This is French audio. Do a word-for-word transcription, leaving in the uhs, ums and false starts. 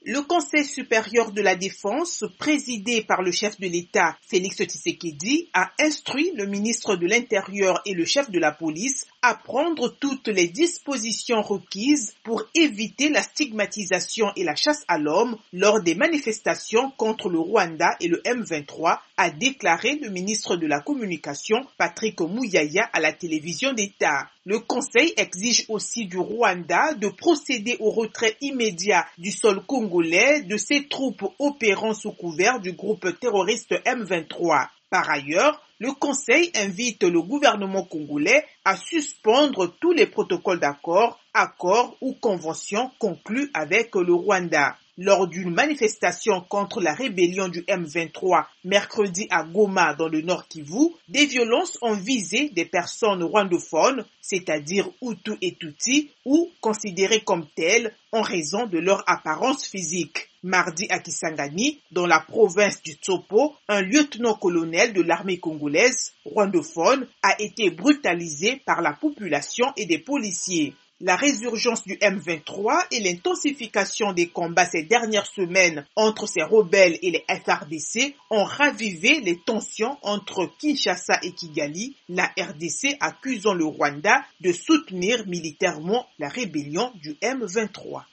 Le Conseil supérieur de la défense, présidé par le chef de l'État, Félix Tshisekedi, a instruit le ministre de l'Intérieur et le chef de la police à prendre toutes les dispositions requises pour éviter la stigmatisation et la chasse à l'homme lors des manifestations contre le Rwanda et le M vingt-trois, a déclaré le ministre de la Communication, Patrick Muyaya, à la télévision d'État. Le Conseil exige aussi du Rwanda de procéder au retrait immédiat du sol congolais de ses troupes opérant sous couvert du groupe terroriste M vingt-trois. Par ailleurs, le Conseil invite le gouvernement congolais à suspendre tous les protocoles d'accord, accords ou conventions conclus avec le Rwanda. Lors d'une manifestation contre la rébellion du M vingt-trois mercredi à Goma dans le Nord Kivu, des violences ont visé des personnes rwandophones, c'est-à-dire Hutu et Tutsi, ou considérées comme telles en raison de leur apparence physique. Mardi à Kisangani, dans la province du Tsopo, un lieutenant-colonel de l'armée congolaise, rwandophone, a été brutalisé par la population et des policiers. La résurgence du M vingt-trois et l'intensification des combats ces dernières semaines entre ces rebelles et les F R D C ont ravivé les tensions entre Kinshasa et Kigali, la R D C accusant le Rwanda de soutenir militairement la rébellion du M vingt-trois.